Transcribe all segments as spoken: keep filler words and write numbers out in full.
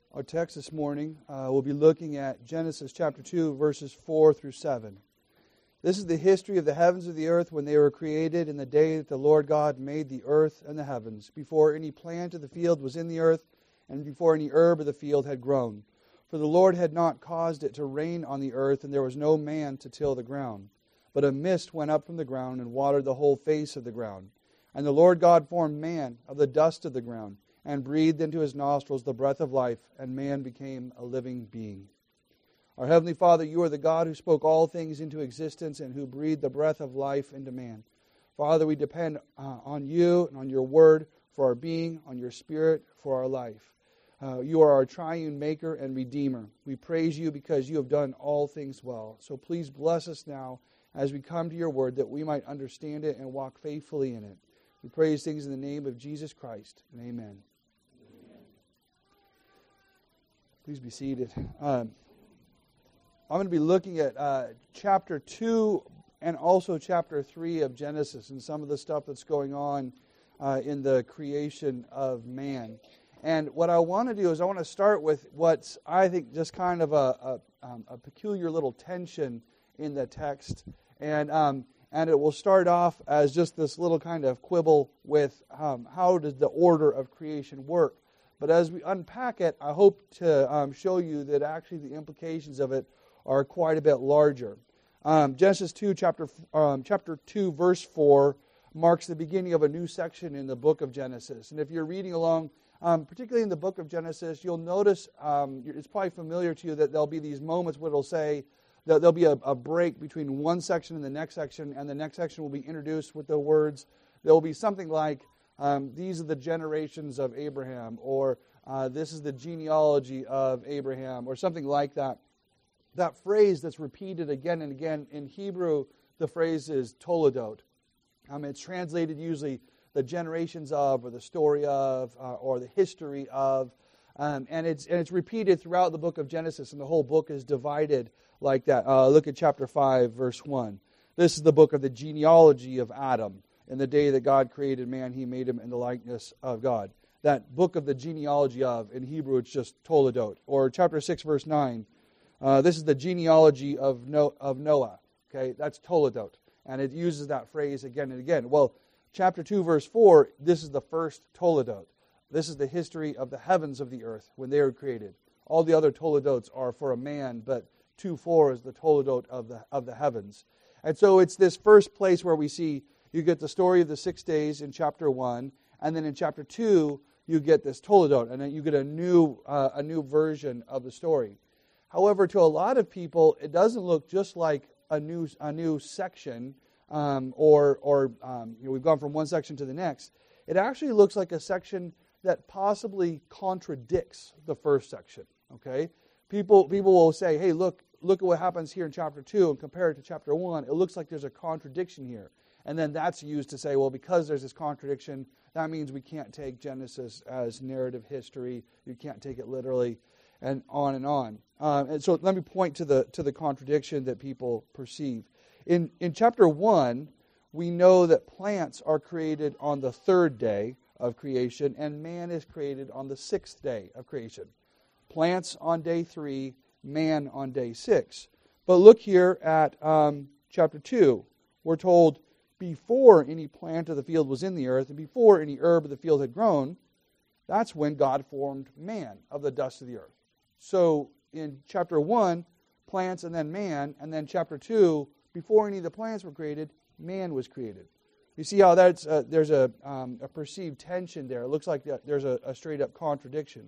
Our text this morning, uh, we'll be looking at Genesis chapter two, verses four through seven. This is the history of the heavens and the earth when they were created in the day that the Lord God made the earth and the heavens, before any plant of the field was in the earth, and before any herb of the field had grown. For the Lord had not caused it to rain on the earth, and there was no man to till the ground. But a mist went up from the ground and watered the whole face of the ground. And the Lord God formed man of the dust of the ground, and breathed into his nostrils the breath of life, and man became a living being. Our Heavenly Father, you are the God who spoke all things into existence and who breathed the breath of life into man. Father, we depend uh, on you and on your word for our being, on your spirit for our life. Uh, you are our triune maker and redeemer. We praise you because you have done all things well. So please bless us now as we come to your word, that we might understand it and walk faithfully in it. We pray these things in the name of Jesus Christ, and amen. Please be seated. Um, I'm going to be looking at uh, chapter two and also chapter three of Genesis and some of the stuff that's going on uh, in the creation of man. And what I want to do is I want to start with what's, I think, just kind of a, a, um, a peculiar little tension in the text. And um, and it will start off as just this little kind of quibble with um, how does the order of creation work. But as we unpack it, I hope to um, show you that actually the implications of it are quite a bit larger. Um, Genesis two, chapter um, chapter two, verse four, marks the beginning of a new section in the book of Genesis. And if you're reading along, um, particularly in the book of Genesis, you'll notice um, it's probably familiar to you that there'll be these moments where it'll say that there'll be a, a break between one section and the next section, and the next section will be introduced with the words. There will be something like, Um, these are the generations of Abraham, or uh, this is the genealogy of Abraham, or something like that. That phrase that's repeated again and again, in Hebrew, the phrase is toledot. Um, it's translated usually the generations of, or the story of, uh, or the history of, um, and it's and it's repeated throughout the book of Genesis, and the whole book is divided like that. Uh, look at chapter five, verse one. This is the book of the genealogy of Adam. In the day that God created man, he made him in the likeness of God. That book of the genealogy of, in Hebrew, it's just toledot. Or chapter six, verse nine. Uh, this is the genealogy of, no- of Noah. Okay, that's toledot. And it uses that phrase again and again. Well, chapter two, verse four, this is the first toledot. This is the history of the heavens of the earth when they were created. All the other toledots are for a man, but two four is the toledot of the, of the heavens. And so it's this first place where we see you get the story of the six days in chapter one, and then in chapter two, you get this toledot, and then you get a new uh, a new version of the story. However, to a lot of people, it doesn't look just like a new a new section, um, or or um, you know, we've gone from one section to the next. It actually looks like a section that possibly contradicts the first section. Okay, people people will say, "Hey, look look at what happens here in chapter two, and compare it to chapter one. It looks like there's a contradiction here." And then that's used to say, well, because there's this contradiction, that means we can't take Genesis as narrative history. You can't take it literally, and on and on. Um, and so let me point to the to the contradiction that people perceive. In in chapter one, we know that plants are created on the third day of creation, and man is created on the sixth day of creation. Plants on day three, man on day six. But look here at um, chapter two. We're told, before any plant of the field was in the earth, and before any herb of the field had grown, that's when God formed man of the dust of the earth. So in chapter one, plants and then man, and then chapter two, before any of the plants were created, man was created. You see how that's uh, there's a, um, a perceived tension there. It looks like there's a, a straight-up contradiction.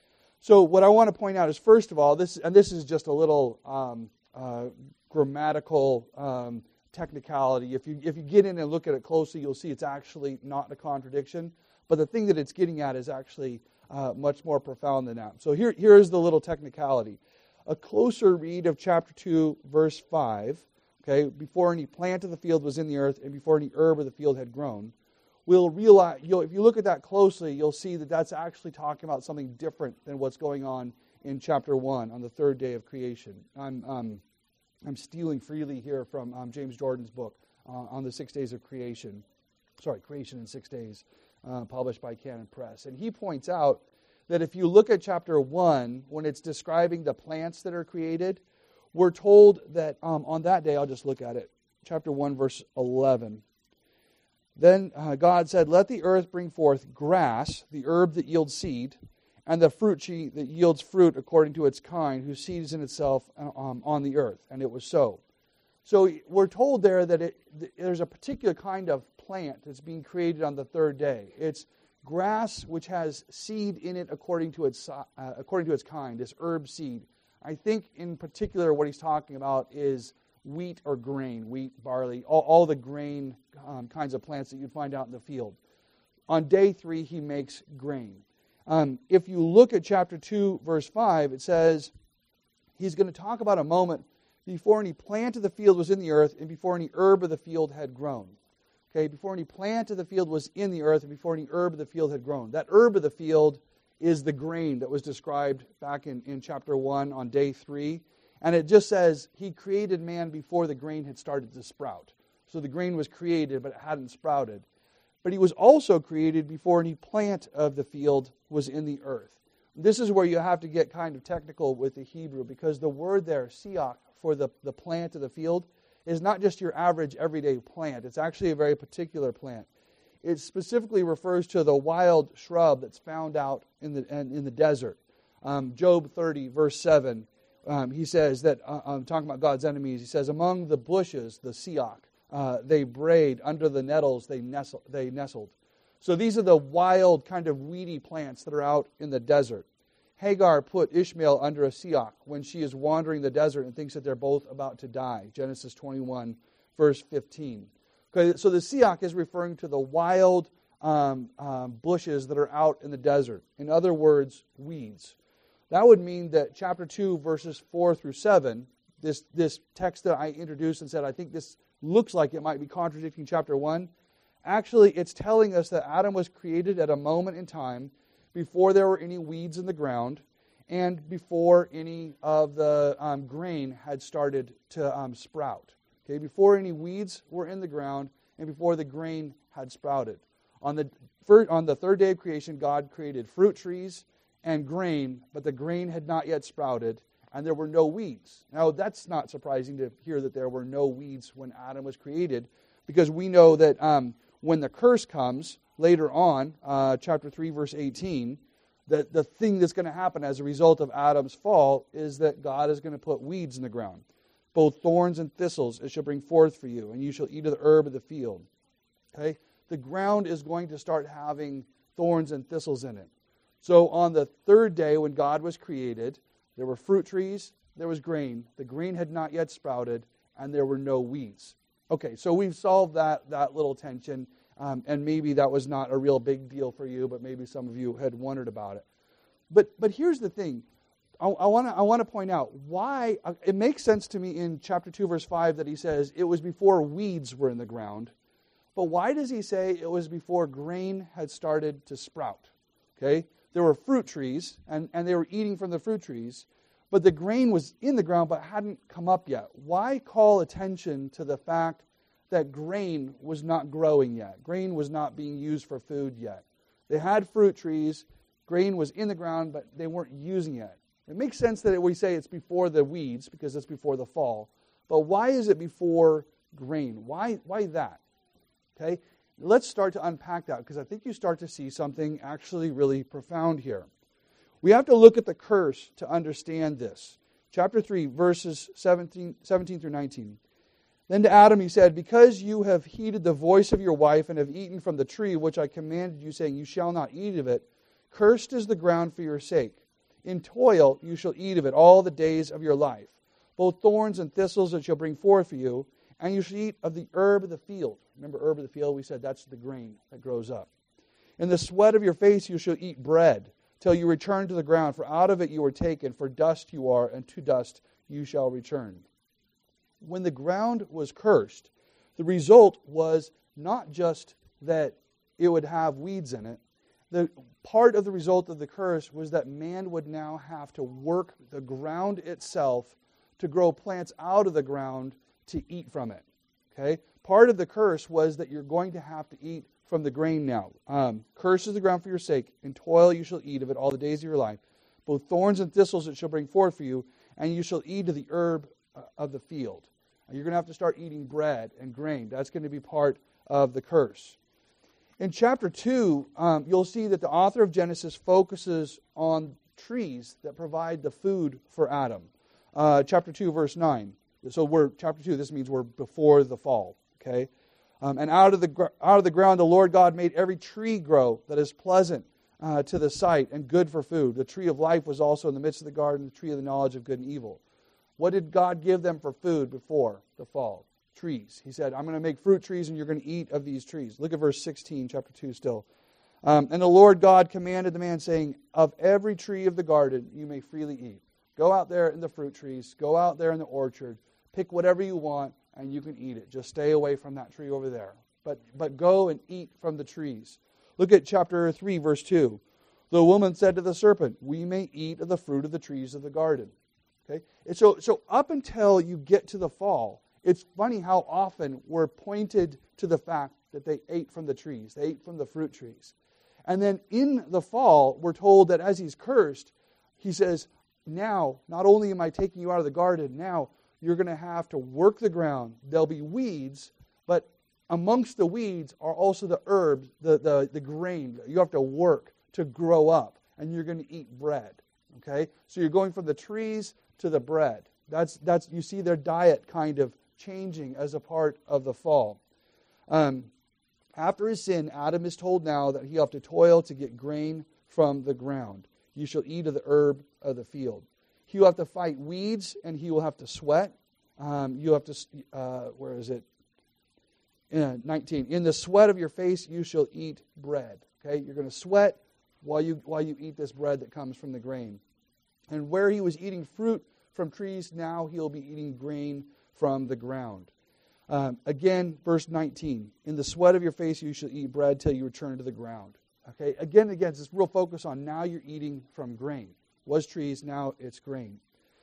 So what I want to point out is, first of all, this and this is just a little um, uh, grammatical um technicality. If you if you get in and look at it closely, you'll see it's actually not a contradiction. But the thing that it's getting at is actually uh, much more profound than that. So here here is the little technicality. A closer read of chapter two, verse five, okay, before any plant of the field was in the earth and before any herb of the field had grown, will realize, you'll, if you look at that closely, you'll see that that's actually talking about something different than what's going on in chapter one on the third day of creation. I'm um, I'm stealing freely here from um, James Jordan's book uh, on the six days of creation. Sorry, Creation in Six Days, uh, published by Canon Press. And he points out that if you look at chapter one, when it's describing the plants that are created, we're told that um, on that day, I'll just look at it, chapter one, verse eleven. Then uh, God said, "Let the earth bring forth grass, the herb that yields seed, and the fruit tree that yields fruit according to its kind, whose seed is in itself um, on the earth." And it was so. So we're told there that it, there's a particular kind of plant that's being created on the third day. It's grass which has seed in it according to its uh, according to its kind, this herb seed. I think in particular what he's talking about is wheat or grain, wheat, barley, all, all the grain um, kinds of plants that you'd find out in the field. On day three, he makes grain. Um, if you look at chapter two, verse five, it says he's going to talk about a moment before any plant of the field was in the earth and before any herb of the field had grown. Okay, before any plant of the field was in the earth and before any herb of the field had grown. That herb of the field is the grain that was described back in, in chapter one on day three. And it just says he created man before the grain had started to sprout. So the grain was created, but it hadn't sprouted. But he was also created before any plant of the field was in the earth. This is where you have to get kind of technical with the Hebrew, because the word there, siach, for the, the plant of the field, is not just your average everyday plant. It's actually a very particular plant. It specifically refers to the wild shrub that's found out in the in the desert. Um, Job thirty, verse seven, um, he says that, uh, I'm talking about God's enemies, he says, "Among the bushes, the siach, uh, they brayed, under the nettles they nestled, they nestled." So these are the wild kind of weedy plants that are out in the desert. Hagar put Ishmael under a siach when she is wandering the desert and thinks that they're both about to die. Genesis twenty-one, verse fifteen. Okay, so the siach is referring to the wild um, um, bushes that are out in the desert. In other words, weeds. That would mean that chapter two, verses four through seven, this, this text that I introduced and said, I think this looks like it might be contradicting chapter one. Actually, it's telling us that Adam was created at a moment in time before there were any weeds in the ground and before any of the um, grain had started to um, sprout. Okay, before any weeds were in the ground and before the grain had sprouted. On the, on the third day of creation, God created fruit trees and grain, but the grain had not yet sprouted, and there were no weeds. Now, that's not surprising to hear that there were no weeds when Adam was created, because we know that um, when the curse comes later on, uh, chapter three, verse eighteen, that the thing that's going to happen as a result of Adam's fall is that God is going to put weeds in the ground. Both thorns and thistles it shall bring forth for you, and you shall eat of the herb of the field. Okay? The ground is going to start having thorns and thistles in it. So on the third day when God was created, there were fruit trees, there was grain. The grain had not yet sprouted, and there were no weeds. Okay, so we've solved that, that little tension, um, and maybe that was not a real big deal for you, but maybe some of you had wondered about it. But but here's the thing. I want to I want to point out why it makes sense to me in chapter two, verse five, that he says it was before weeds were in the ground. But why does he say it was before grain had started to sprout? Okay, there were fruit trees, and, and they were eating from the fruit trees, but the grain was in the ground but hadn't come up yet. Why call attention to the fact that grain was not growing yet? Grain was not being used for food yet. They had fruit trees, grain was in the ground, but they weren't using it. It makes sense that we say it's before the weeds because it's before the fall. But why is it before grain? Why, why that? Okay, let's start to unpack that, because I think you start to see something actually really profound here. We have to look at the curse to understand this. Chapter three, verses seventeen, seventeen through nineteen. Then to Adam he said, "Because you have heeded the voice of your wife and have eaten from the tree which I commanded you, saying, you shall not eat of it, cursed is the ground for your sake. In toil you shall eat of it all the days of your life. Both thorns and thistles it shall bring forth for you, and you shall eat of the herb of the field." Remember, herb of the field, we said that's the grain that grows up. "In the sweat of your face you shall eat bread, till you return to the ground, for out of it you were taken, for dust you are, and to dust you shall return." When the ground was cursed, the result was not just that it would have weeds in it. The part of the result of the curse was that man would now have to work the ground itself to grow plants out of the ground to eat from it. Okay? Part of the curse was that you're going to have to eat from the grain now. Um, Cursed is the ground for your sake. In toil you shall eat of it all the days of your life. Both thorns and thistles it shall bring forth for you, and you shall eat of the herb of the field. And you're going to have to start eating bread and grain. That's going to be part of the curse. In chapter two, um, you'll see that the author of Genesis focuses on trees that provide the food for Adam. Uh, chapter two, verse nine. So we're chapter two. This means we're before the fall. Okay, um, and out of the gr- out of the ground the Lord God made every tree grow that is pleasant uh, to the sight and good for food. The tree of life was also in the midst of the garden, the tree of the knowledge of good and evil. What did God give them for food before the fall? Trees. He said, I'm going to make fruit trees and you're going to eat of these trees. Look at verse sixteen, chapter two still. Um, and the Lord God commanded the man, saying, of every tree of the garden you may freely eat. Go out there in the fruit trees. Go out there in the orchard. Pick whatever you want and you can eat it. Just stay away from that tree over there. But, but go and eat from the trees. Look at chapter three, verse two. The woman said to the serpent, we may eat of the fruit of the trees of the garden. Okay? And so, so up until you get to the fall, it's funny how often we're pointed to the fact that they ate from the trees. They ate from the fruit trees. And then in the fall, we're told that as he's cursed, he says, now, not only am I taking you out of the garden, now you're going to have to work the ground. There'll be weeds, but amongst the weeds are also the herbs, the, the, the grain. You have to work to grow up, and you're going to eat bread. Okay? So you're going from the trees to the bread. That's, that's you see their diet kind of changing as a part of the fall. Um, after his sin, Adam is told now that he'll have to toil to get grain from the ground. You shall eat of the herb of the field. He will have to fight weeds, and he will have to sweat. Um, you have to, uh, where is it? Uh, nineteen. In the sweat of your face you shall eat bread. Okay, you're going to sweat while you while you eat this bread that comes from the grain. And where he was eating fruit from trees, now he'll be eating grain from the ground. Um, again, verse nineteen. In the sweat of your face you shall eat bread till you return to the ground. Okay, again, again, it's this real focus on now you're eating from grain. Was trees, now it's grain.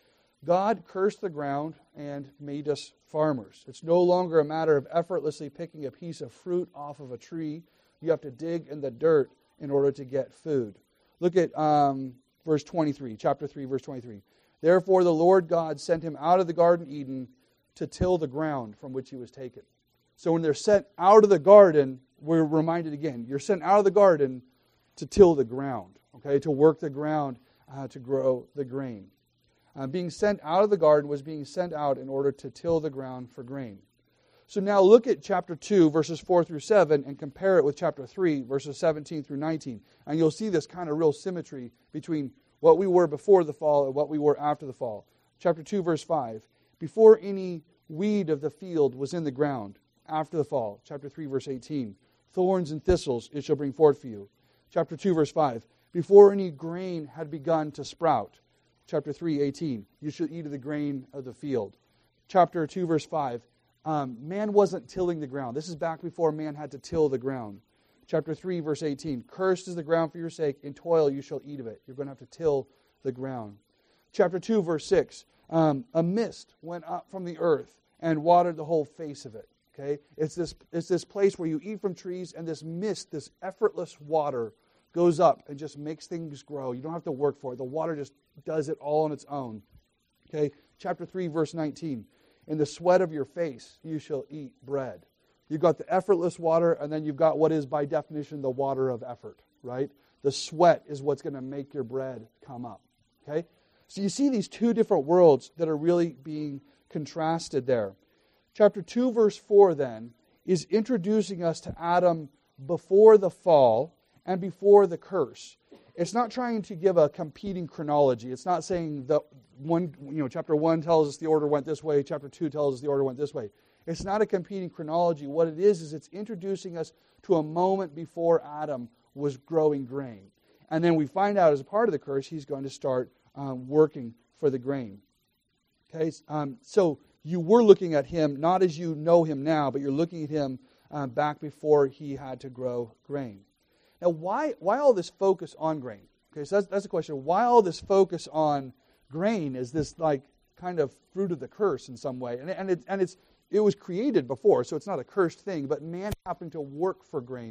God cursed the ground and made us farmers. It's no longer a matter of effortlessly picking a piece of fruit off of a tree. You have to dig in the dirt in order to get food. Look at um, verse twenty-three, chapter three, verse twenty-three. Therefore the Lord God sent him out of the garden Eden to till the ground from which he was taken. So when they're sent out of the garden, we're reminded again, you're sent out of the garden to till the ground, okay, to work the ground, uh, to grow the grain. Uh, being sent out of the garden was being sent out in order to till the ground for grain. So now look at chapter two, verses four through seven, and compare it with chapter three, verses seventeen through nineteen. And you'll see this kind of real symmetry between what we were before the fall and what we were after the fall. Chapter two, verse five. Before any weed of the field was in the ground, after the fall. Chapter three, verse eighteen. Thorns and thistles it shall bring forth for you. Chapter two, verse five. Before any grain had begun to sprout. Chapter three, eighteen. You shall eat of the grain of the field. Chapter two, verse five. Um, man wasn't tilling the ground. This is back before man had to till the ground. Chapter three, verse eighteen. Cursed is the ground for your sake. In toil you shall eat of it. You're going to have to till the ground. Chapter two, verse six. Um, a mist went up from the earth and watered the whole face of it. Okay, it's this it's this place where you eat from trees, and this mist, this effortless water, goes up and just makes things grow. You don't have to work for it. The water just does it all on its own. Okay, chapter three, verse nineteen. In the sweat of your face you shall eat bread. You've got the effortless water, and then you've got what is by definition the water of effort, right? The sweat is what's going to make your bread come up. Okay, so you see these two different worlds that are really being contrasted there. Chapter two, verse four, then, is introducing us to Adam before the fall and before the curse. It's not trying to give a competing chronology. It's not saying that one, you know, chapter one tells us the order went this way, chapter two tells us the order went this way. It's not a competing chronology. What it is, is it's introducing us to a moment before Adam was growing grain. And then we find out as a part of the curse, he's going to start um, working for the grain. Okay, um, so you were looking at him not as you know him now, but you're looking at him uh, back before he had to grow grain. Now, why why all this focus on grain? Okay, so that's, that's the question. Why all this focus on grain? Is this like kind of fruit of the curse in some way? And, and, it, and it's it was created before, so it's not a cursed thing, but man having to work for grain.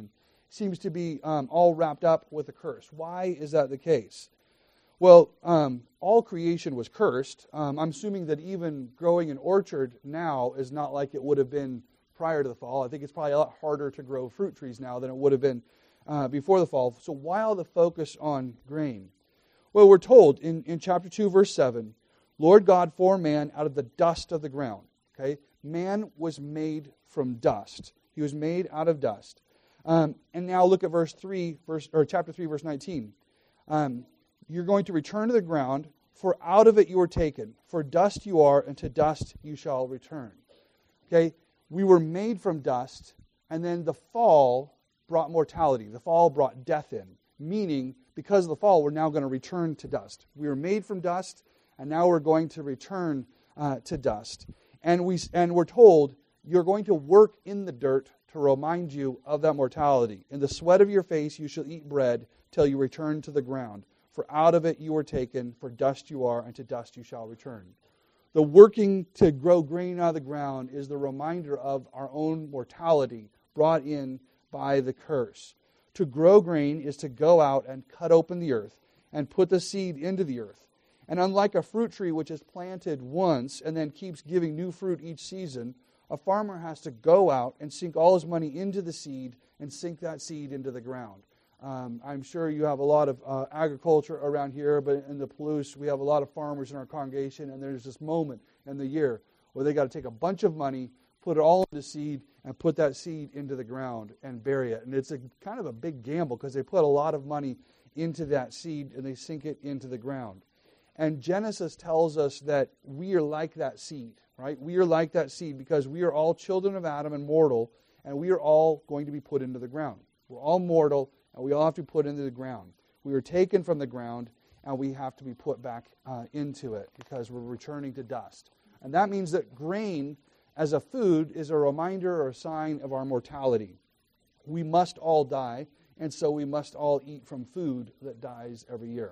seems to be um, all wrapped up with a curse. Why is that the case? Well, um, all creation was cursed. Um, I'm assuming that even growing an orchard now is not like it would have been prior to the fall. I think it's probably a lot harder to grow fruit trees now than it would have been uh, before the fall. So why all the focus on grain? Well, we're told in, in chapter two, verse seven, Lord God formed man out of the dust of the ground. Okay, man was made from dust. He was made out of dust. Um, and now look at verse three, verse or chapter three, verse nineteen. Um, You're going to return to the ground, for out of it you were taken. For dust you are, and to dust you shall return. Okay, we were made from dust, and then the fall brought mortality. The fall brought death in, meaning because of the fall, we're now going to return to dust. We were made from dust, and now we're going to return uh, to dust. And we and we're told you're going to work in the dirt to remind you of that mortality. In the sweat of your face you shall eat bread till you return to the ground. For out of it you were taken, for dust you are, and to dust you shall return. The working to grow grain out of the ground is the reminder of our own mortality brought in by the curse. To grow grain is to go out and cut open the earth and put the seed into the earth. And unlike a fruit tree which is planted once and then keeps giving new fruit each season, a farmer has to go out and sink all his money into the seed and sink that seed into the ground. Um, I'm sure you have a lot of uh, agriculture around here, but in the Palouse, we have a lot of farmers in our congregation, and there's this moment in the year where they got to take a bunch of money, put it all into seed, and put that seed into the ground and bury it. And it's a kind of a big gamble because they put a lot of money into that seed and they sink it into the ground. And Genesis tells us that we are like that seed, right? We are like that seed because we are all children of Adam and mortal, and we are all going to be put into the ground. We're all mortal, and we all have to be put into the ground. We were taken from the ground, and we have to be put back uh, into it because we're returning to dust. And that means that grain as a food is a reminder or a sign of our mortality. We must all die, and so we must all eat from food that dies every year.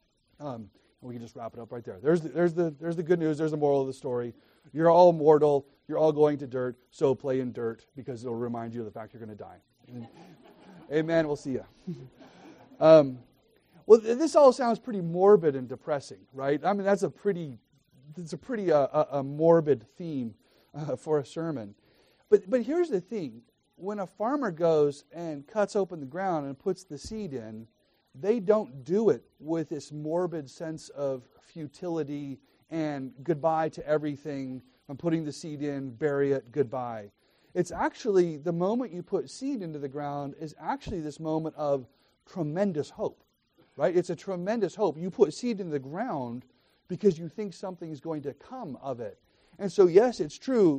Um, and we can just wrap it up right there. There's the, there's the, there's the good news. There's the moral of the story. You're all mortal. You're all going to dirt, so play in dirt because it'll remind you of the fact you're going to die. And, amen. We'll see you. um, well, this all sounds pretty morbid and depressing, right? I mean, that's a pretty, it's a pretty uh, a, a morbid theme uh, for a sermon. But but here's the thing: when a farmer goes and cuts open the ground and puts the seed in, they don't do it with this morbid sense of futility and goodbye to everything. I'm putting the seed in, bury it, goodbye. It's actually, the moment you put seed into the ground is actually this moment of tremendous hope, right? It's a tremendous hope. You put seed in the ground because you think something is going to come of it. And so, yes, it's true,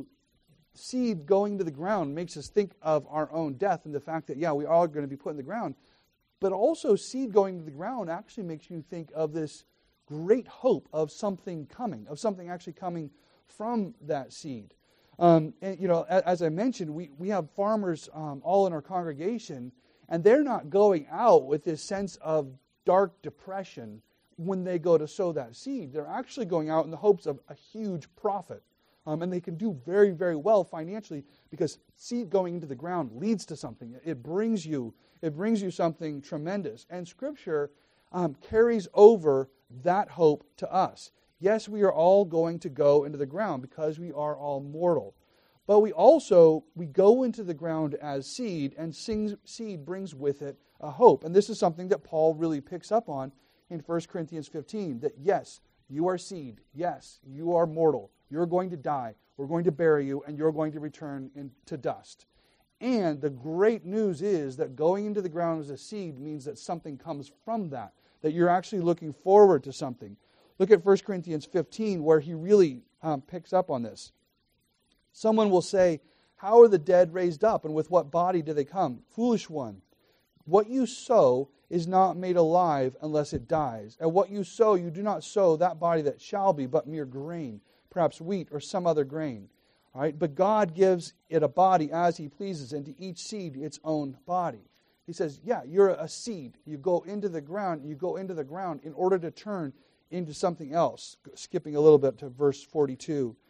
seed going to the ground makes us think of our own death and the fact that, yeah, we are going to be put in the ground. But also, seed going to the ground actually makes you think of this great hope of something coming, of something actually coming from that seed. Um, and, you know, as I mentioned, we, we have farmers um, all in our congregation, and they're not going out with this sense of dark depression when they go to sow that seed. They're actually going out in the hopes of a huge profit. Um, and they can do very, very well financially because seed going into the ground leads to something. It brings you, it brings you something tremendous. And Scripture um, carries over that hope to us. Yes, we are all going to go into the ground because we are all mortal. But we also, we go into the ground as seed, and seed brings with it a hope. And this is something that Paul really picks up on in First Corinthians fifteen, that yes, you are seed. Yes, you are mortal. You're going to die. We're going to bury you, and you're going to return into dust. And the great news is that going into the ground as a seed means that something comes from that, that you're actually looking forward to something. Look at First Corinthians fifteen, where he really um, picks up on this. Someone will say, how are the dead raised up, and with what body do they come? Foolish one, what you sow is not made alive unless it dies. And what you sow, you do not sow that body that shall be, but mere grain, perhaps wheat or some other grain. All right? But God gives it a body as He pleases, and to each seed its own body. He says, yeah, you're a seed. You go into the ground, you go into the ground in order to turn into something else. Skipping a little bit to verse forty-two.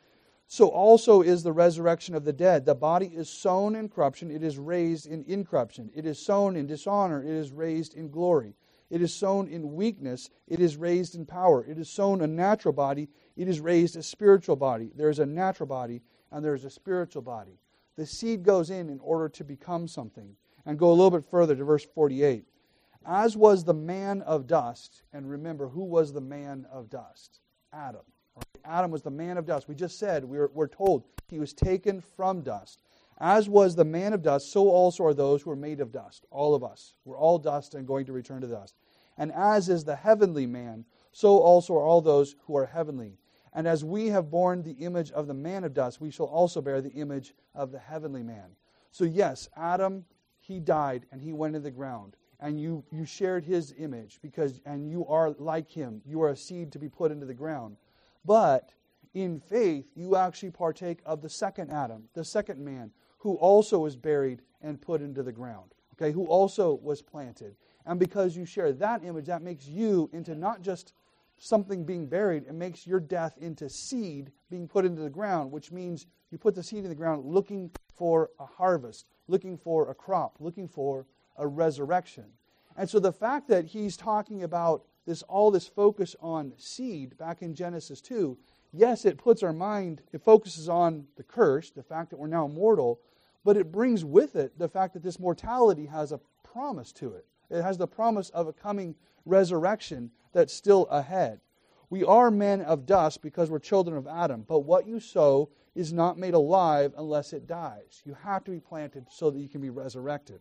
so also is the resurrection of the dead. The body is sown in corruption, it is raised in incorruption. It is sown in dishonor, it is raised in glory. It is sown in weakness, it is raised in power. It is sown a natural body, it is raised a spiritual body. There is a natural body and there is a spiritual body. The seed goes in in order to become something. And go a little bit further to verse forty-eight. As was the man of dust, and remember, who was the man of dust? Adam. Adam was the man of dust. We just said, we're, we're told, he was taken from dust. As was the man of dust, so also are those who are made of dust. All of us. We're all dust and going to return to dust. And as is the heavenly man, so also are all those who are heavenly. And as we have borne the image of the man of dust, we shall also bear the image of the heavenly man. So yes, Adam, he died and he went in the ground. And you, you shared his image because, and you are like him. You are a seed to be put into the ground. But in faith, you actually partake of the second Adam, the second man, who also was buried and put into the ground. Okay, who also was planted. And because you share that image, that makes you into not just something being buried, it makes your death into seed being put into the ground, which means you put the seed in the ground looking for a harvest, looking for a crop, looking for a resurrection. And so the fact that he's talking about this, all this focus on seed back in Genesis two, yes, it puts our mind, it focuses on the curse, the fact that we're now mortal, but it brings with it the fact that this mortality has a promise to it. It has the promise of a coming resurrection that's still ahead. We are men of dust because we're children of Adam, but what you sow is not made alive unless it dies. You have to be planted so that you can be resurrected.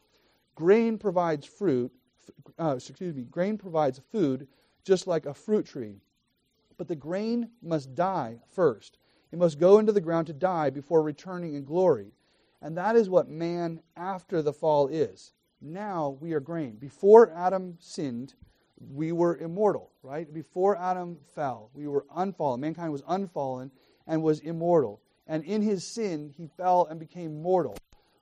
Grain provides fruit, uh, excuse me, grain provides food just like a fruit tree. But the grain must die first. It must go into the ground to die before returning in glory. And that is what man after the fall is. Now we are grain. Before Adam sinned, we were immortal, right? Before Adam fell, we were unfallen. Mankind was unfallen and was immortal. And in his sin, he fell and became mortal.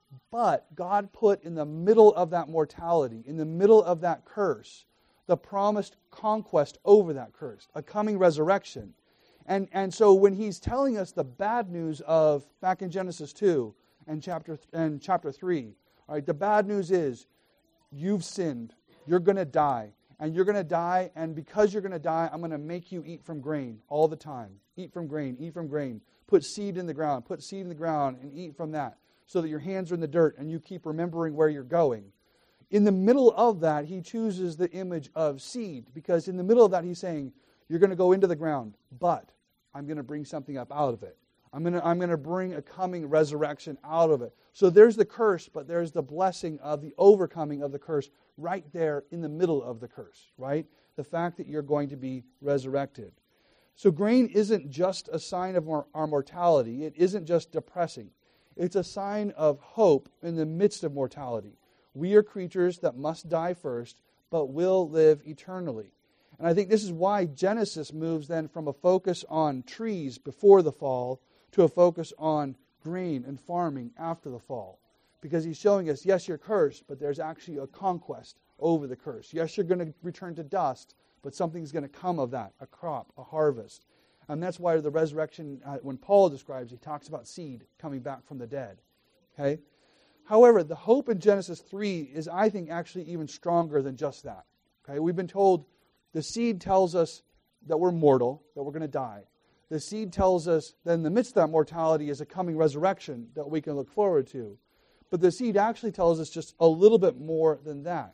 But God put in the middle of that mortality, in the middle of that curse, the promised conquest over that curse, a coming resurrection. And, and so when he's telling us the bad news of, back in Genesis two and chapter, and chapter three, all right, the bad news is, you've sinned, you're going to die, and you're going to die, and because you're going to die, I'm going to make you eat from grain all the time. Eat from grain, eat from grain. Put seed in the ground, put seed in the ground, and eat from that, so that your hands are in the dirt, and you keep remembering where you're going. In the middle of that, he chooses the image of seed, because in the middle of that, he's saying, you're going to go into the ground, but I'm going to bring something up out of it. I'm going to, I'm going to bring a coming resurrection out of it. So there's the curse, but there's the blessing of the overcoming of the curse right there in the middle of the curse, right? The fact that you're going to be resurrected. So grain isn't just a sign of our, our mortality. It isn't just depressing. It's a sign of hope in the midst of mortality. We are creatures that must die first, but will live eternally. And I think this is why Genesis moves then from a focus on trees before the fall to a focus on grain and farming after the fall. Because he's showing us, yes, you're cursed, but there's actually a conquest over the curse. Yes, you're going to return to dust, but something's going to come of that, a crop, a harvest. And that's why the resurrection, uh, when Paul describes, he talks about seed coming back from the dead. Okay? However, the hope in Genesis three is, I think, actually even stronger than just that. Okay? We've been told the seed tells us that we're mortal, that we're going to die. The seed tells us that in the midst of that mortality is a coming resurrection that we can look forward to. But the seed actually tells us just a little bit more than that.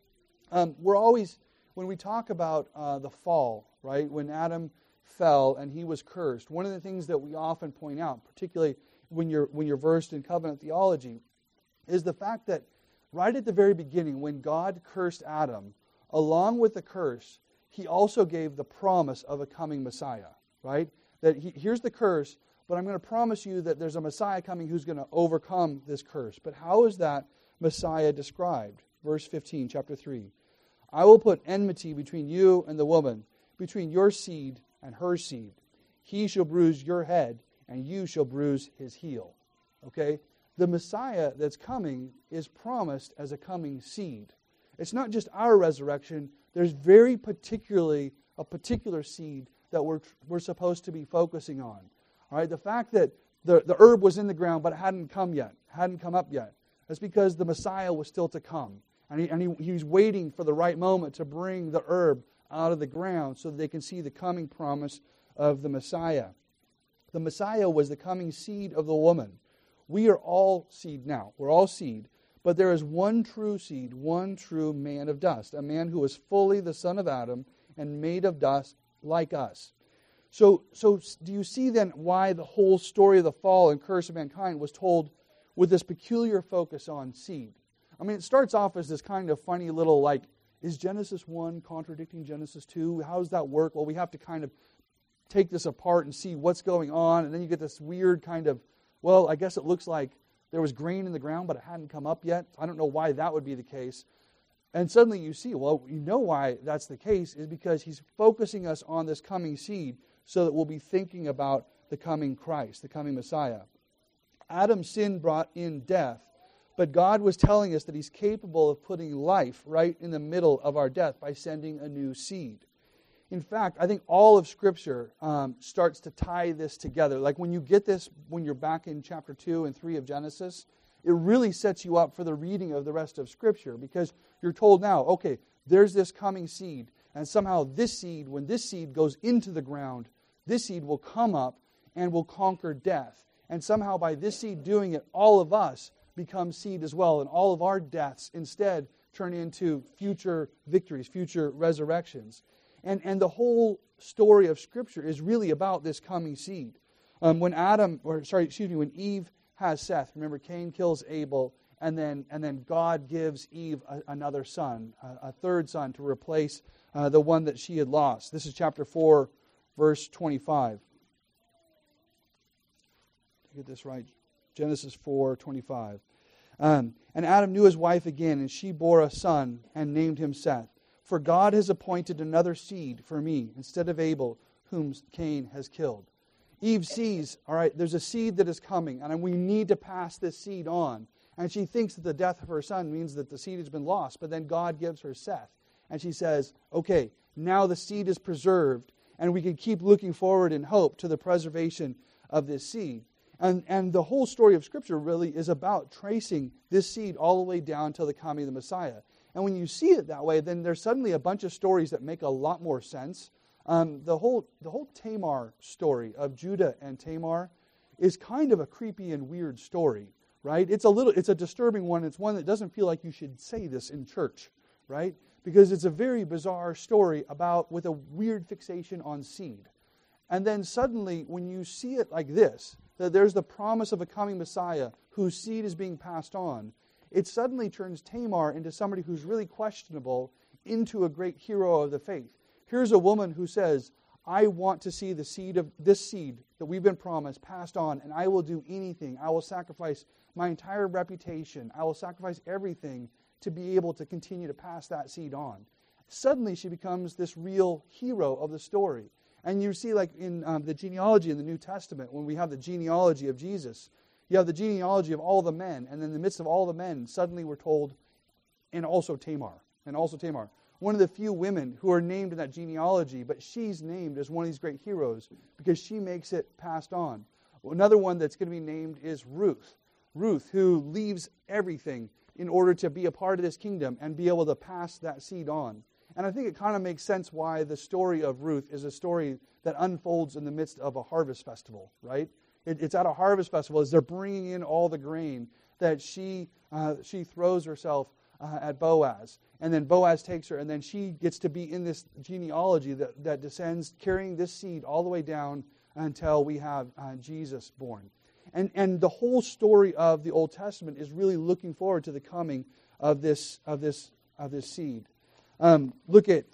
Um, we're always, when we talk about uh, the fall, right, when Adam fell and he was cursed, one of the things that we often point out, particularly when you're when you're versed in covenant theology, is the fact that right at the very beginning, when God cursed Adam, along with the curse, he also gave the promise of a coming Messiah, right? That he, here's the curse, but I'm going to promise you that there's a Messiah coming who's going to overcome this curse. But how is that Messiah described? Verse fifteen, chapter three. I will put enmity between you and the woman, between your seed and her seed. He shall bruise your head, and you shall bruise his heel. Okay? The Messiah that's coming is promised as a coming seed. It's not just our resurrection. There's very particularly a particular seed that we're, we're supposed to be focusing on. All right, the fact that the, the herb was in the ground but it hadn't come yet, hadn't come up yet, that's because the Messiah was still to come. And, he, and he, he was waiting for the right moment to bring the herb out of the ground so that they can see the coming promise of the Messiah. The Messiah was the coming seed of the woman. We are all seed now. We're all seed. But there is one true seed, one true man of dust, a man who is fully the son of Adam and made of dust like us. So, so do you see then why the whole story of the fall and curse of mankind was told with this peculiar focus on seed? I mean, it starts off as this kind of funny little, like, is Genesis one contradicting Genesis two? How does that work? Well, we have to kind of take this apart and see what's going on. And then you get this weird kind of, well, I guess it looks like there was grain in the ground, but it hadn't come up yet. I don't know why that would be the case. And suddenly you see, well, you know why that's the case is because he's focusing us on this coming seed so that we'll be thinking about the coming Christ, the coming Messiah. Adam's sin brought in death, but God was telling us that he's capable of putting life right in the middle of our death by sending a new seed. In fact, I think all of Scripture um, starts to tie this together. Like when you get this, when you're back in chapter two and three of Genesis, it really sets you up for the reading of the rest of Scripture because you're told now, okay, there's this coming seed, and somehow this seed, when this seed goes into the ground, this seed will come up and will conquer death. And somehow by this seed doing it, all of us become seed as well, and all of our deaths instead turn into future victories, future resurrections. And, and the whole story of Scripture is really about this coming seed. Um, when Adam, or sorry, excuse me, when Eve has Seth, remember Cain kills Abel, and then and then God gives Eve a, another son, a, a third son to replace uh, the one that she had lost. This is chapter four, verse twenty-five. To get this right, Genesis four, twenty-five. Um, and Adam knew his wife again, and she bore a son and named him Seth. For God has appointed another seed for me instead of Abel, whom Cain has killed. Eve sees, all right, there's a seed that is coming, and we need to pass this seed on. And she thinks that the death of her son means that the seed has been lost, but then God gives her Seth. And she says, okay, now the seed is preserved, and we can keep looking forward in hope to the preservation of this seed. And, and the whole story of Scripture really is about tracing this seed all the way down to the coming of the Messiah. And when you see it that way, then there's suddenly a bunch of stories that make a lot more sense. Um, the whole the whole Tamar story of Judah and Tamar is kind of a creepy and weird story, right? It's a little, it's a disturbing one. It's one that doesn't feel like you should say this in church, right? Because it's a very bizarre story about with a weird fixation on seed. And then suddenly, when you see it like this, that there's the promise of a coming Messiah whose seed is being passed on, it suddenly turns Tamar into somebody who's really questionable into a great hero of the faith. Here's a woman who says, I want to see the seed of this seed that we've been promised passed on, and I will do anything. I will sacrifice my entire reputation. I will sacrifice everything to be able to continue to pass that seed on. Suddenly she becomes this real hero of the story. And you see, like in um, the genealogy in the New Testament, when we have the genealogy of Jesus, you have the genealogy of all the men, and in the midst of all the men, suddenly we're told, and also Tamar, and also Tamar. One of the few women who are named in that genealogy, but she's named as one of these great heroes because she makes it passed on. Another one that's going to be named is Ruth. Ruth, who leaves everything in order to be a part of this kingdom and be able to pass that seed on. And I think it kind of makes sense why the story of Ruth is a story that unfolds in the midst of a harvest festival, right? It, it's at a harvest festival as they're bringing in all the grain that she uh, she throws herself uh, at Boaz. And then Boaz takes her, and then she gets to be in this genealogy that, that descends, carrying this seed all the way down until we have uh, Jesus born. And and the whole story of the Old Testament is really looking forward to the coming of this of this of this seed. Um, look at,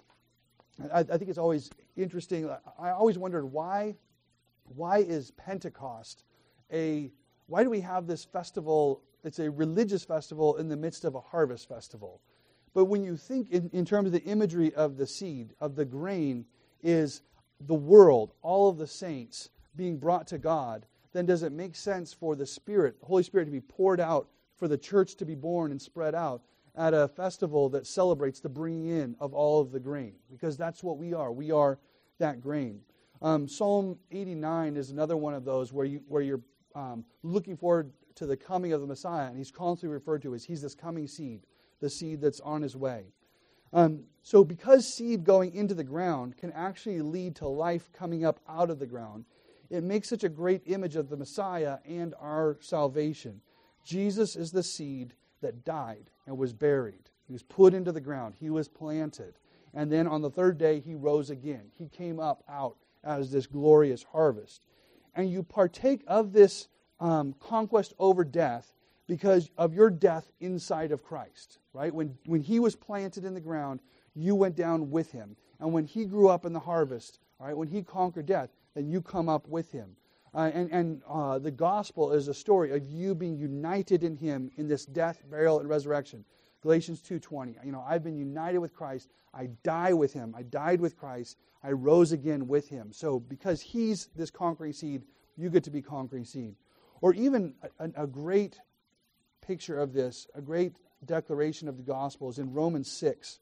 I, I think it's always interesting. I always wondered why, why is Pentecost a? Why do we have this festival? It's a religious festival in the midst of a harvest festival. But when you think in, in terms of the imagery of the seed, of the grain, is the world, all of the saints being brought to God, then does it make sense for the Spirit, the Holy Spirit, to be poured out, for the church to be born and spread out at a festival that celebrates the bringing in of all of the grain? Because that's what we are. We are that grain. Um, Psalm eighty-nine is another one of those where, you, where you're um, looking forward to the coming of the Messiah, and he's constantly referred to as he's this coming seed, the seed that's on his way. Um, so because seed going into the ground can actually lead to life coming up out of the ground, it makes such a great image of the Messiah and our salvation. Jesus is the seed that died and was buried. He was put into the ground. He was planted. And then on the third day, he rose again. He came up out as this glorious harvest. And you partake of this um, conquest over death because of your death inside of Christ, right? When, when he was planted in the ground, you went down with him. And when he grew up in the harvest, right, when he conquered death, then you come up with him. Uh, and and uh, the gospel is a story of you being united in him in this death, burial, and resurrection. Galatians two twenty, you know, I've been united with Christ. I die with him. I died with Christ. I rose again with him. So because he's this conquering seed, you get to be conquering seed. Or even a, a great picture of this, a great declaration of the gospel is in Romans six.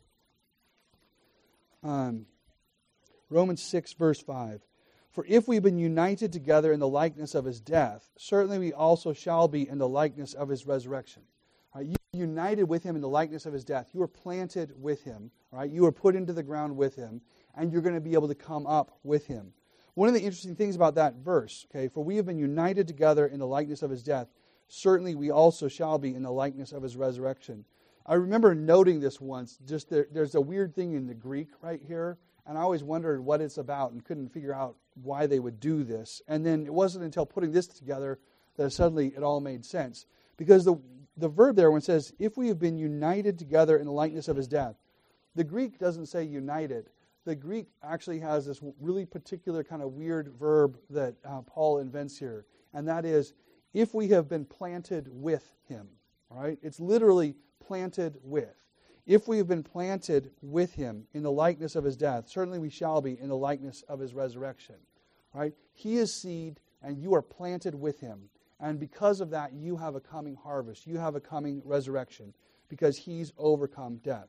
Um, Romans six, verse five. For if we've been united together in the likeness of his death, certainly we also shall be in the likeness of his resurrection. Right? You were united with him in the likeness of his death. You were planted with him. Right? You were put into the ground with him. And you're going to be able to come up with him. One of the interesting things about that verse, okay, for we have been united together in the likeness of his death, certainly we also shall be in the likeness of his resurrection. I remember noting this once. Just there, there's a weird thing in the Greek right here. And I always wondered what it's about and couldn't figure out why they would do this. And then it wasn't until putting this together that suddenly it all made sense. Because the the verb there, when it says, if we have been united together in the likeness of his death, the Greek doesn't say united. The Greek actually has this really particular kind of weird verb that uh, Paul invents here. And that is, if we have been planted with him. Right? It's literally planted with. If we have been planted with him in the likeness of his death, certainly we shall be in the likeness of his resurrection. Right? He is seed, and you are planted with him. And because of that, you have a coming harvest. You have a coming resurrection, because he's overcome death.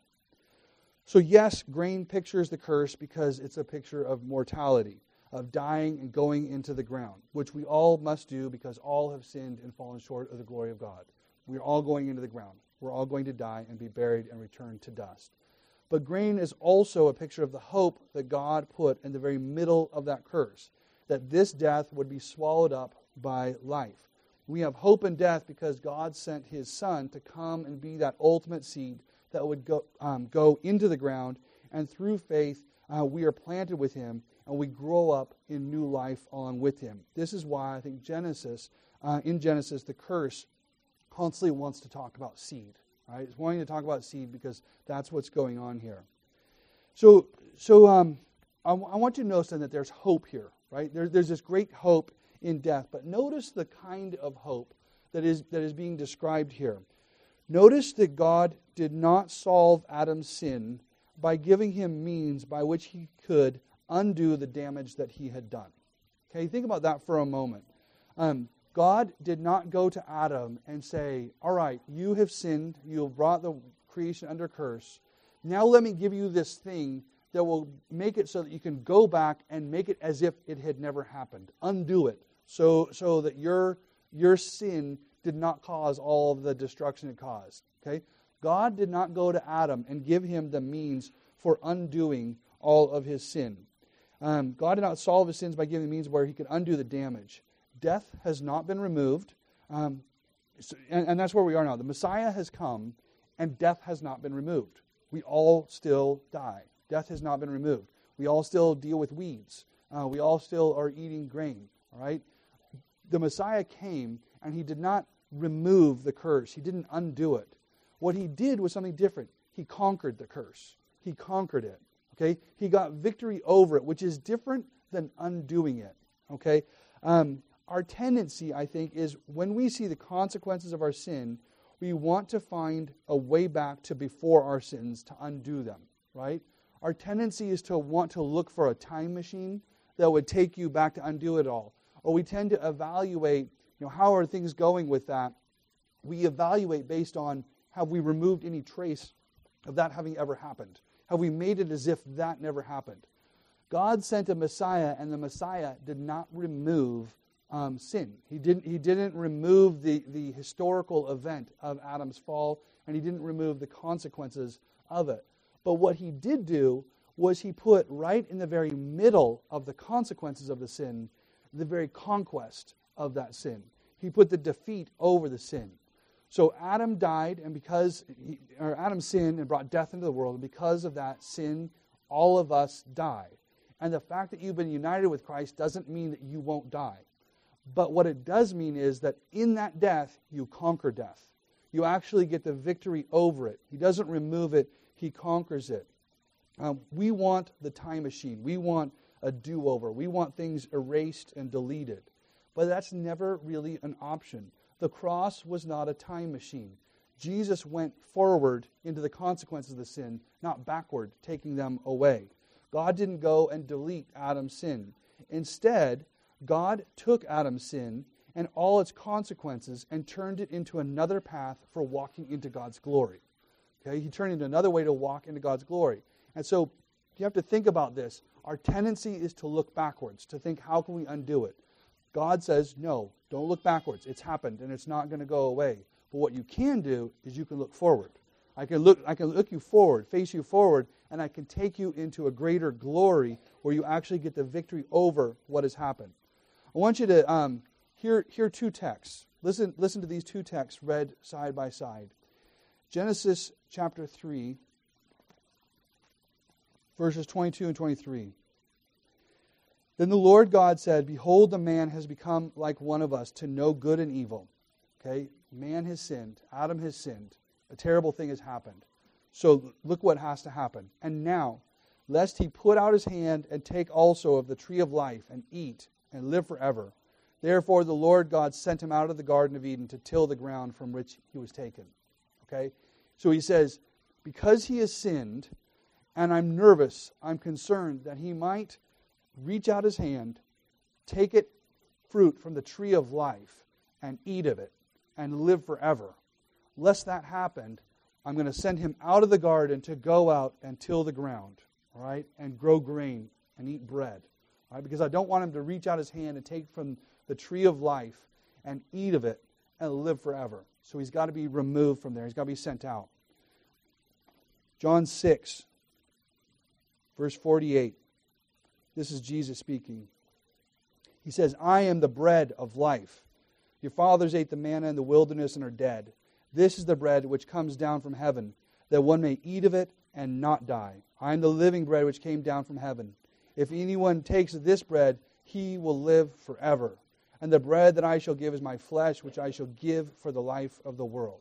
So yes, grain pictures the curse because it's a picture of mortality, of dying and going into the ground, which we all must do because all have sinned and fallen short of the glory of God. We're all going into the ground. We're all going to die and be buried and return to dust. But grain is also a picture of the hope that God put in the very middle of that curse, that this death would be swallowed up by life. We have hope in death because God sent his Son to come and be that ultimate seed that would go, um, go into the ground, and through faith uh, we are planted with him and we grow up in new life along with him. This is why I think Genesis, uh, in Genesis, the curse constantly wants to talk about seed. Right? It's wanting to talk about seed because that's what's going on here. So, so um, I, w- I want you to notice then that there's hope here. Right? There, there's this great hope in death. But notice the kind of hope that is that is being described here. Notice that God did not solve Adam's sin by giving him means by which he could undo the damage that he had done. Okay, think about that for a moment. Um, God did not go to Adam and say, all right, you have sinned, you have brought the creation under curse. Now let me give you this thing that will make it so that you can go back and make it as if it had never happened. Undo it so, so that your, your sin did not cause all of the destruction it caused. Okay? God did not go to Adam and give him the means for undoing all of his sin. Um, God did not solve his sins by giving means where he could undo the damage. Death has not been removed, um, so, and, and that's where we are now. The Messiah has come, and death has not been removed. We all still die. Death has not been removed. We all still deal with weeds. Uh, we all still are eating grain. All right? The Messiah came, and he did not remove the curse. He didn't undo it. What he did was something different. He conquered the curse. He conquered it. Okay? He got victory over it, which is different than undoing it. Okay? Um, our tendency, I think, is when we see the consequences of our sin, we want to find a way back to before our sins to undo them. Right? Our tendency is to want to look for a time machine that would take you back to undo it all. Or we tend to evaluate, you know, how are things going with that? We evaluate based on, have we removed any trace of that having ever happened? Have we made it as if that never happened? God sent a Messiah, and the Messiah did not remove um, sin. He didn't, he didn't remove the, the historical event of Adam's fall, and he didn't remove the consequences of it. But what he did do was he put right in the very middle of the consequences of the sin, the very conquest of that sin. He put the defeat over the sin. So Adam died, and because he, or Adam sinned and brought death into the world, and because of that sin, all of us die. And the fact that you've been united with Christ doesn't mean that you won't die. But what it does mean is that in that death, you conquer death. You actually get the victory over it. He doesn't remove it, he conquers it. Um, we want the time machine. We want a do-over. We want things erased and deleted. But that's never really an option. The cross was not a time machine. Jesus went forward into the consequences of the sin, not backward, taking them away. God didn't go and delete Adam's sin. Instead, God took Adam's sin and all its consequences and turned it into another path for walking into God's glory. Okay? He turned it into another way to walk into God's glory. And so you have to think about this. Our tendency is to look backwards, to think, how can we undo it? God says, no, don't look backwards. It's happened and it's not going to go away. But what you can do is you can look forward. I can look, I can look you forward, face you forward, and I can take you into a greater glory where you actually get the victory over what has happened. I want you to um, hear, hear two texts. Listen, listen to these two texts read side by side. Genesis chapter three, verses twenty-two and twenty-three. Then the Lord God said, behold, the man has become like one of us to know good and evil. Okay, man has sinned. Adam has sinned. A terrible thing has happened. So look what has to happen. And now, lest he put out his hand and take also of the tree of life and eat and live forever. Therefore the Lord God sent him out of the Garden of Eden to till the ground from which he was taken. Okay, so he says, because he has sinned, and I'm nervous, I'm concerned that he might reach out his hand, take it fruit from the tree of life, and eat of it, and live forever. Lest that happened, I'm going to send him out of the garden to go out and till the ground, all right, and grow grain and eat bread, all right, because I don't want him to reach out his hand and take from the tree of life and eat of it and live forever. So he's got to be removed from there. He's got to be sent out. John six, verse forty-eight. This is Jesus speaking. He says, I am the bread of life. Your fathers ate the manna in the wilderness and are dead. This is the bread which comes down from heaven, that one may eat of it and not die. I am the living bread which came down from heaven. If anyone takes this bread, he will live forever. And the bread that I shall give is my flesh, which I shall give for the life of the world.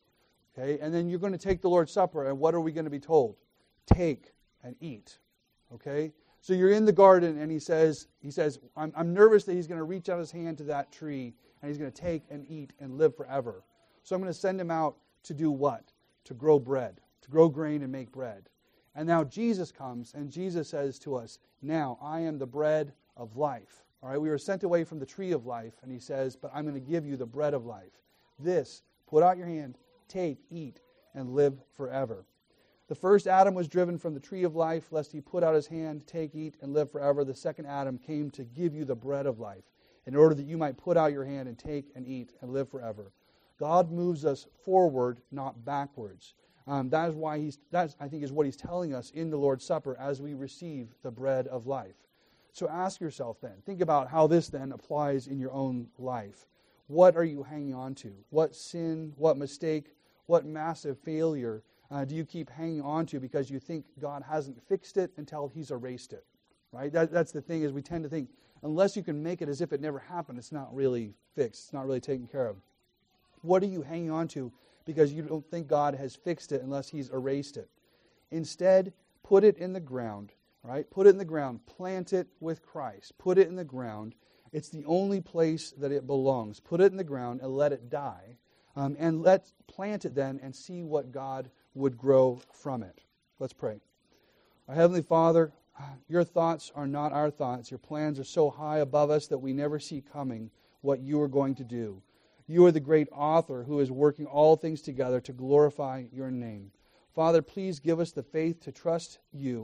Okay, and then you're going to take the Lord's Supper, and what are we going to be told? Take and eat. Okay? So you're in the garden, and he says, he says, I'm, I'm nervous that he's going to reach out his hand to that tree, and he's going to take and eat and live forever. So I'm going to send him out to do what? To grow bread, to grow grain and make bread. And now Jesus comes, and Jesus says to us, now I am the bread of life. All right, we were sent away from the tree of life, and he says, but I'm going to give you the bread of life. This, put out your hand, take, eat, and live forever. The first Adam was driven from the tree of life, lest he put out his hand, take, eat, and live forever. The second Adam came to give you the bread of life, in order that you might put out your hand and take and eat and live forever. God moves us forward, not backwards. Um, that is why he's. That I think is what he's telling us in the Lord's Supper as we receive the bread of life. So ask yourself then. Think about how this then applies in your own life. What are you hanging on to? What sin? What mistake? What massive failure uh, do you keep hanging on to because you think God hasn't fixed it until He's erased it? Right. That, that's the thing is we tend to think unless you can make it as if it never happened, it's not really fixed. It's not really taken care of. What are you hanging on to because you don't think God has fixed it unless He's erased it? Instead, put it in the ground, right? Put it in the ground. Plant it with Christ. Put it in the ground. It's the only place that it belongs. Put it in the ground and let it die. Um, and let's plant it then and see what God would grow from it. Let's pray. Our Heavenly Father, your thoughts are not our thoughts. Your plans are so high above us that we never see coming what you are going to do. You are the great author who is working all things together to glorify your name. Father, please give us the faith to trust you,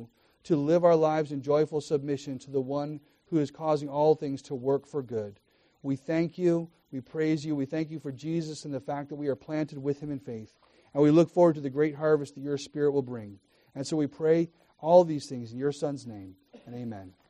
to live our lives in joyful submission to the one who is causing all things to work for good. We thank you. We praise you. We thank you for Jesus and the fact that we are planted with him in faith. And we look forward to the great harvest that your Spirit will bring. And so we pray all these things in your Son's name. And amen.